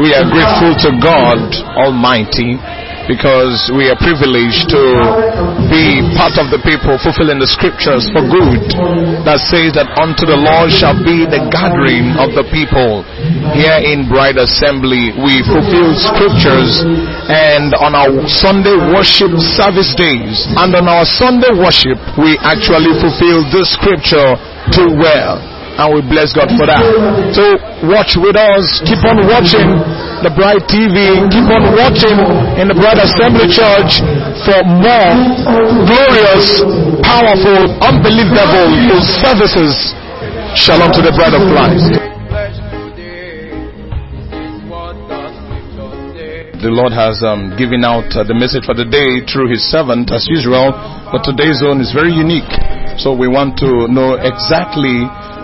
We are grateful to God Almighty because we are privileged to be part of the people fulfilling the scriptures for good that says that unto the Lord shall be the gathering of the people. Here in Bride Assembly we fulfill scriptures, and on our Sunday worship service days and on our Sunday worship we actually fulfill this scripture too well. And we bless God for that. So watch with us. Keep on watching the Bride TV. Keep on watching in the Bride Assembly Church for more glorious, powerful, unbelievable services. Shalom to the Bride of Christ. The Lord has given out the message for the day through His servant as usual. But today's zone is very unique. So we want to know exactly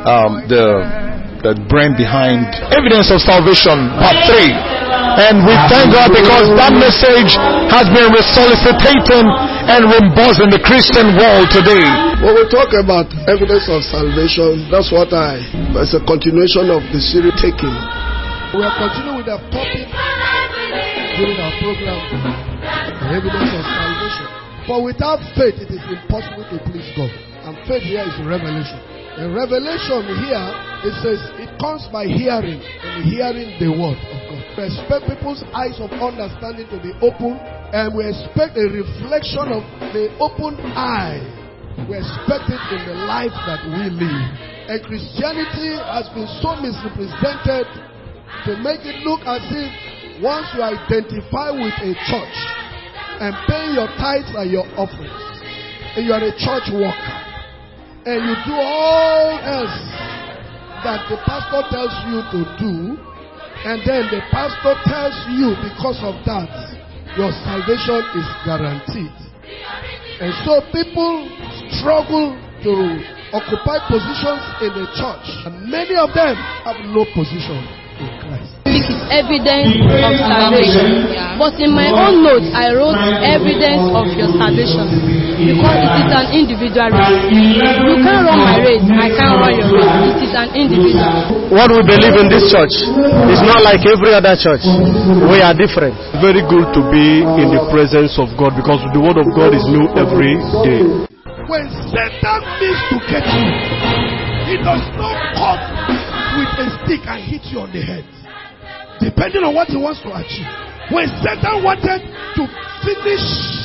the brain behind Evidence of Salvation Part 3, and we thank God because that message has been resuscitating and reimbursed in the Christian world today. When we talk about evidence of salvation, that's what it's a continuation of the series taking. We are continuing with the topic during our program, evidence of salvation. For without faith it is impossible to please God, and faith here is revelation. In Revelation here, it says it comes by hearing, and hearing the word of God. We expect people's eyes of understanding to be open, and we expect a reflection of the open eye. We expect it in the life that we live. And Christianity has been so misrepresented to make it look as if once you identify with a church and pay your tithes and your offerings, and you are a church worker, and you do all else that the pastor tells you to do, and then the pastor tells you because of that your salvation is guaranteed. And so people struggle to occupy positions in the church, and many of them have no position in Christ. It is evidence of salvation. But in my own notes, I wrote evidence of your salvation because it is an individual race. You can't run my race, I can't run your race. It is an individual. What we believe in this church is not like every other church. We are different. Very good to be in the presence of God because the word of God is new every day. When Satan means to get you, he does not come with a stick and hit you on the head, depending on what he wants to achieve. When Satan wanted to finish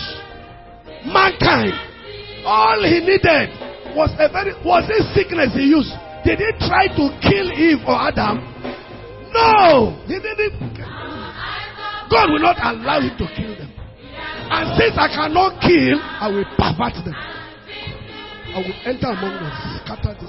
mankind, all he needed was a sickness he used. Did he try to kill Eve or Adam? No, he didn't. God will not allow him to kill them. And since I cannot kill, I will pervert them. I will enter among them, scatter this.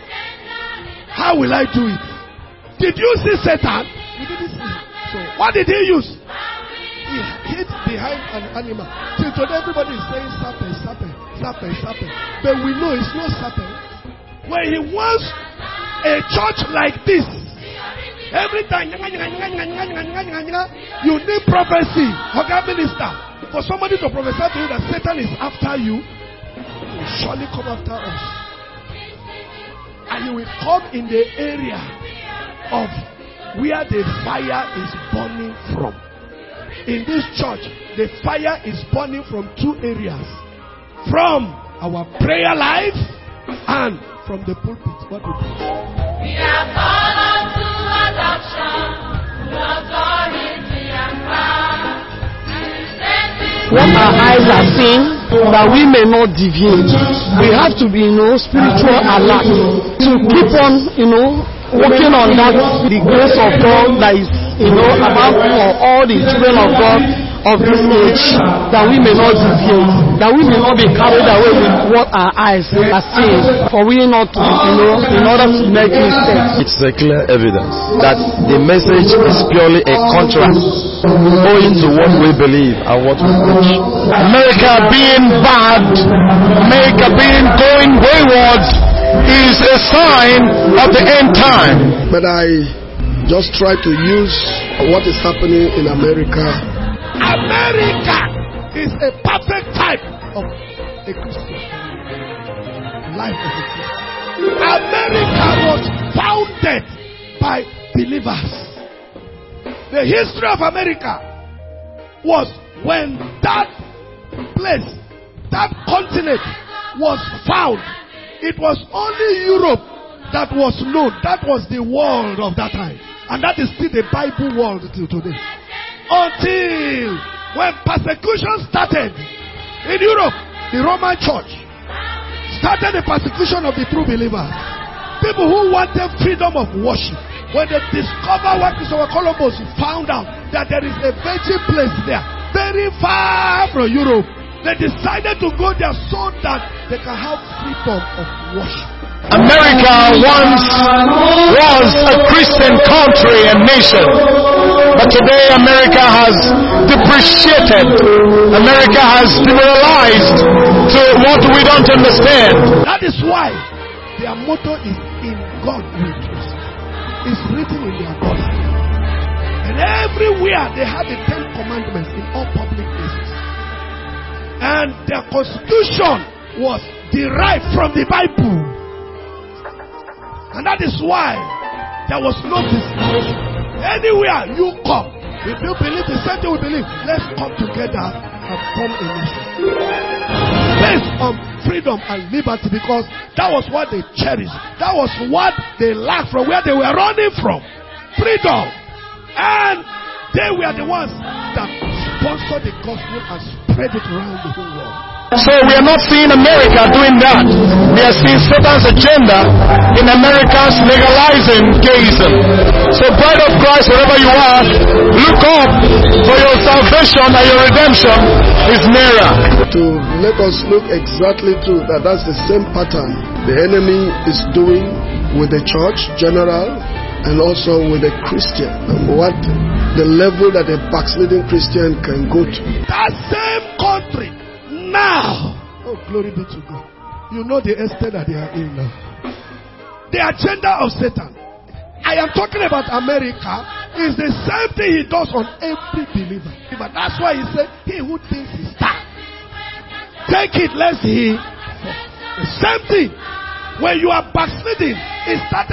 How will I do it? Did you see Satan? You didn't see. So what did he use? He hid behind an animal. Till today everybody is saying serpent, serpent, serpent, serpent. But we know it's not serpent. When he wants a church like this, every time you need prophecy, minister, for somebody to prophesy to you that Satan is after you, he will surely come after us. And he will come in the area of where the fire is burning from. In this church, the fire is burning from two areas. From our prayer life and from the pulpit. What we do. We are called unto adoption, to authority and power. What our eyes are seeing, that we may not deviate. We have to be, spiritual alert. To keep on, working on that, the grace of God that is, about for all the children of God of this age, that we may not deviate, that we may not be carried away with what our eyes are seeing, for we not to, in order to make mistakes. It's a clear evidence that the message is purely a contrast owing to what we believe and what we preach. America being bad, America being going wayward is a sign of the end time. But I just try to use what is happening in America. America is a perfect type of a Christian. Life of a Christian. America was founded by believers. The history of America was when that place, that continent was found. It was only Europe that was known. That was the world of that time. And that is still the Bible world till today. Until when persecution started in Europe, the Roman Church started the persecution of the true believers. People who wanted freedom of worship. When they discovered what Christopher Columbus found out, that there is a virgin place there, very far from Europe, they decided to go there so that they can have freedom of worship. America once was a Christian country and nation, but today America has depreciated. America has demoralized to what we don't understand. That is why their motto is "In God we trust." It's written in their body. And everywhere they have the 10 commandments in all public places. And their constitution was derived from the Bible. And that is why there was no discrimination. Anywhere you come, if you believe the same thing we believe, let's come together and form a nation. Based on freedom and liberty, because that was what they cherished. That was what they lacked from where they were running from. Freedom. And they were the ones that sponsored the gospel and spread it around the whole world. So we are not seeing America doing that. We are seeing Satan's agenda in America's legalizing gayism. So bride of Christ, wherever you are, look up, for your salvation and your redemption is nearer. To let us look exactly to that, that's the same pattern the enemy is doing with the church general and also with the Christian. And what the level that a backsliding Christian can go to. That same country now, oh glory be to God, you know the estate that they are in now. The agenda of Satan, I am talking about America, is the same thing he does on every believer. But that's why he said, he who thinks he stands, take it lest he fall. The same thing. When you are backsliding, it starts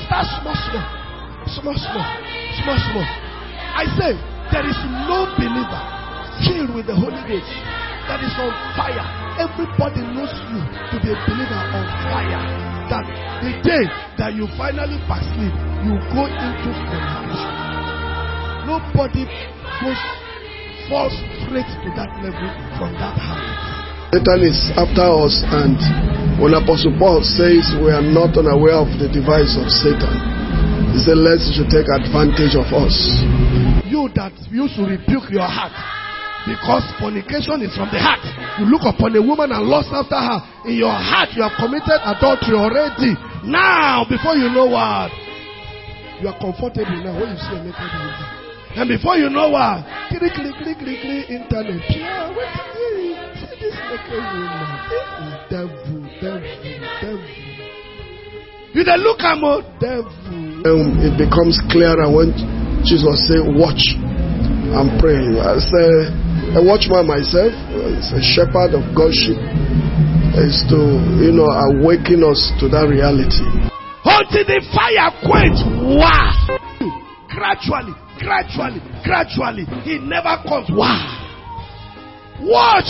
small. I say, there is no believer filled with the Holy Ghost that is on fire. Everybody knows you to be a believer on fire. That the day that you finally backslid, you go into fornication. Nobody falls straight to that level from that habit. Satan is after us, and when Apostle Paul says we are not unaware of the device of Satan, he said lest he should take advantage of us. You that used to rebuke your heart, because fornication is from the heart. You look upon a woman and lust after her. In your heart, you have committed adultery already. Now, before you know what, you are comfortable now when you see a naked woman. And before you know what, click, internet. Yeah, see this naked woman. Devil. You then look at more devil. It becomes clearer when Jesus said, watch and pray. I say, a watchman myself, is a shepherd of God's sheep, is to, awaken us to that reality. Until the fire quench, wow! Gradually, he never comes. Wow! Watch!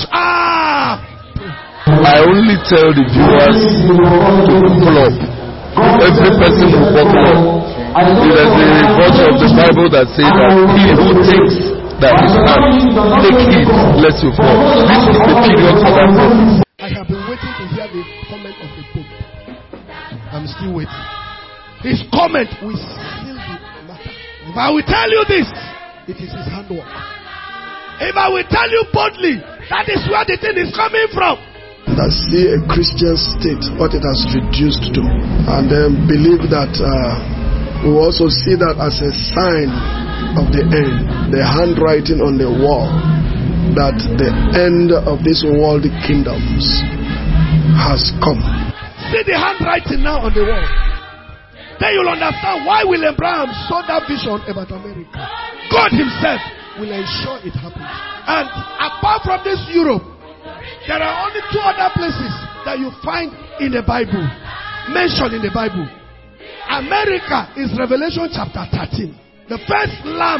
I only tell the viewers to buckle up. Every person will buckle up. There is a verse of the Bible that says that he who thinks that he stands, take heed lest you fall. This is the period for that prophecy. I have been waiting to hear the comment of the Pope. I'm still waiting. His comment will seal the matter. If I will tell you this, it is his handwork. If I will tell you boldly, that is where the thing is coming from. That see a Christian state, what it has reduced to, and then believe that we will also see that as a sign of the end, the handwriting on the wall, that the end of these worldly kingdoms has come. See the handwriting now on the wall. Then you'll understand why William Branham saw that vision about America. God himself will ensure it happens. And apart from this Europe, there are only 2 other places that you find in the Bible, mentioned in the Bible. America is Revelation chapter 13. The first lamb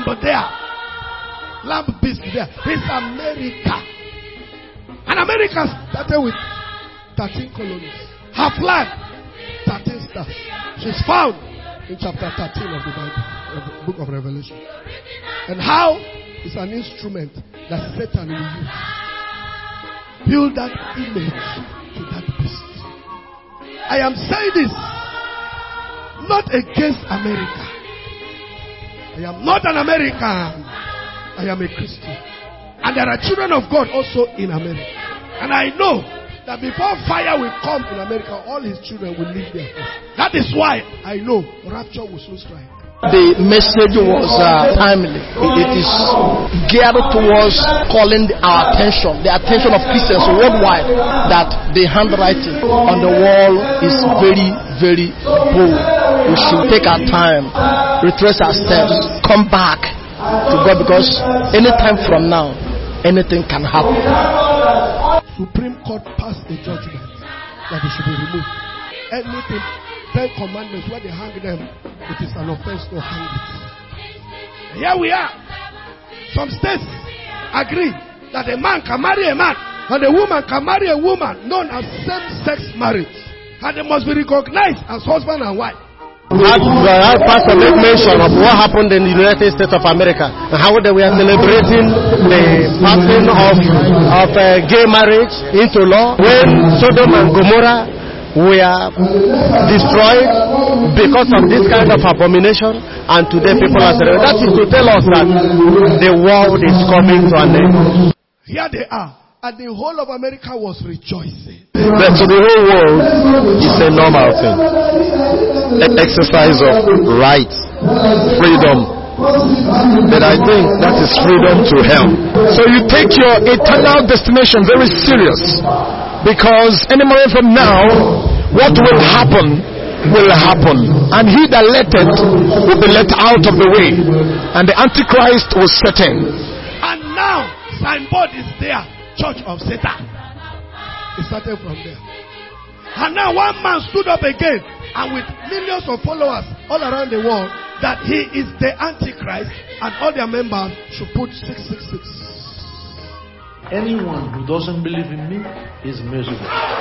beast there is America. And America started with 13 colonies. Her flag, 13 stars. She's found in chapter 13 of the Bible, of the book of Revelation. And how is an instrument that Satan will use. Build that image to that beast. I am saying this not against America. I am not an American. I am a Christian. And there are children of God also in America. And I know that before fire will come in America, all his children will leave there. That is why I know rapture will soon strike. The message was timely. It is geared towards calling our attention, the attention of Christians worldwide, that the handwriting on the wall is very, very bold. We should take our time, retrace our steps, come back to God, because anytime from now, anything can happen. Supreme Court passed a judgment that it should be removed. Anything, 10 commandments, where they hang them, it is an offense to hang it. And here we are. Some states agree that a man can marry a man and a woman can marry a woman, known as same-sex marriage. And they must be recognized as husband and wife. I Pastor made mention of what happened in the United States of America and how they were celebrating the passing of gay marriage into law when Sodom and Gomorrah were destroyed because of this kind of abomination, and today people are celebrating. That is to tell us that the world is coming to an end. Here they are, and the whole of America was rejoicing. But to the whole world, it's a normal thing. Exercise of rights, freedom. But I think that is freedom to hell. So you take your eternal destination very serious, because any moment from now, what will happen will happen, and he that letteth will be let out of the way, and the Antichrist will set in. And now, signboard is there, Church of Satan. It started from there. And now one man stood up again, and with millions of followers all around the world, that he is the Antichrist, and all their members should put 666. Anyone who doesn't believe in me is miserable.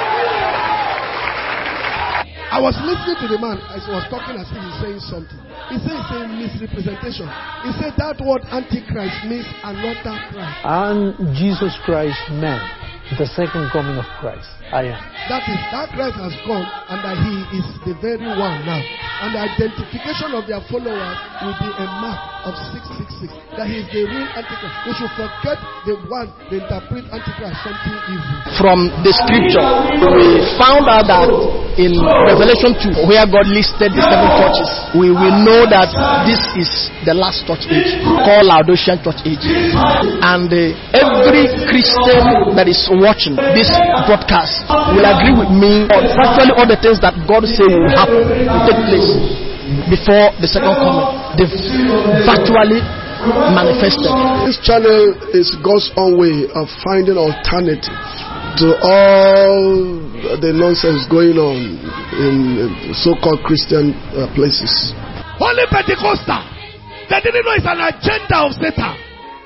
I was listening to the man as he was talking as if he's saying something. He said it's a misrepresentation. He said that word Antichrist means another Christ. And Jesus Christ meant the second coming of Christ. I am. That is, that Christ has gone, and that he is the very one now. And the identification of their followers will be a mark of 666. That he is the real Antichrist. We should forget the one they interpret Antichrist something evil. From the scripture, we found out that in Revelation 2, where God listed the 7 churches, we will know that this is the last church age, called Laodicean church age. And every Christian that is watching this broadcast will agree with me on virtually all the things that God said will happen, will take place before the second coming. They've virtually manifested. This channel is God's own way of finding alternatives to all the nonsense going on in so-called Christian places. Holy Pentecostal, they didn't know it's an agenda of Satan.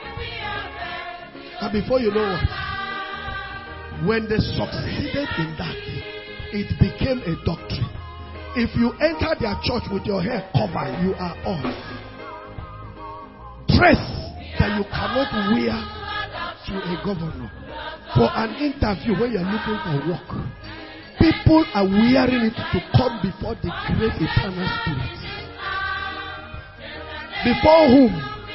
And before you know what, when they succeeded in that, it became a doctrine. If you enter their church with your hair covered, you are off. Dress that you cannot wear to a governor for an interview when you are looking for work. People are wearing it to come before the great eternal spirit. Before whom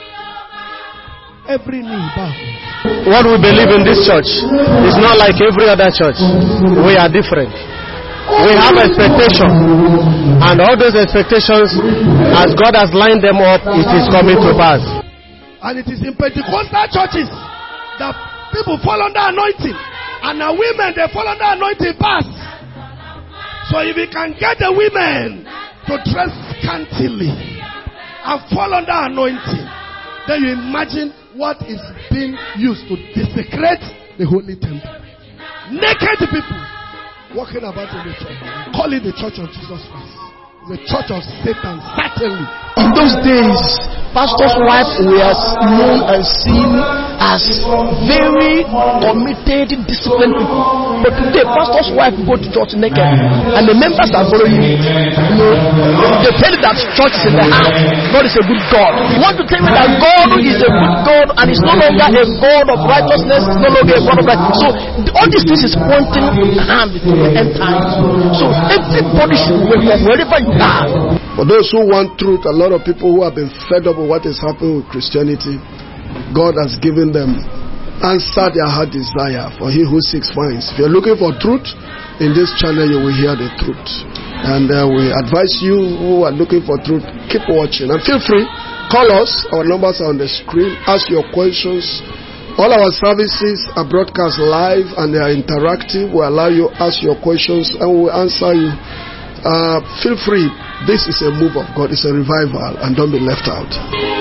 every knee bows. What we believe in this church is not like every other church. We are different. We have expectations, and all those expectations, as God has lined them up, it is coming to pass. And it is in Pentecostal churches that people fall under anointing, and the women, they fall under anointing pass. So if you can get the women to dress scantily and fall under anointing, then you imagine what is being used to desecrate the holy temple. Naked people walking about in the church, call it the church of Jesus Christ. The church of Satan, certainly. those days, pastor's wife was known and seen as very committed, disciplined people. But today, pastor's wife go to church naked, and the members are following you. They tell you that church is in the heart. God is a good God. You want to tell me that God is a good God, and is no longer a God of righteousness, is no longer a God of righteousness. So all these things is pointing hand to the end times. So everybody should wake up wherever you are. For those who want truth, a lot of people who have been fed up with what is happening with Christianity, God has given them answer their heart desire. For he who seeks finds. If you're looking for truth, in this channel you will hear the truth. And we advise you who are looking for truth, keep watching. And feel free, call us. Our numbers are on the screen. Ask your questions. All our services are broadcast live and they are interactive. We allow you to ask your questions and we will answer you. Feel free. This is a move of God. It's a revival, and don't be left out.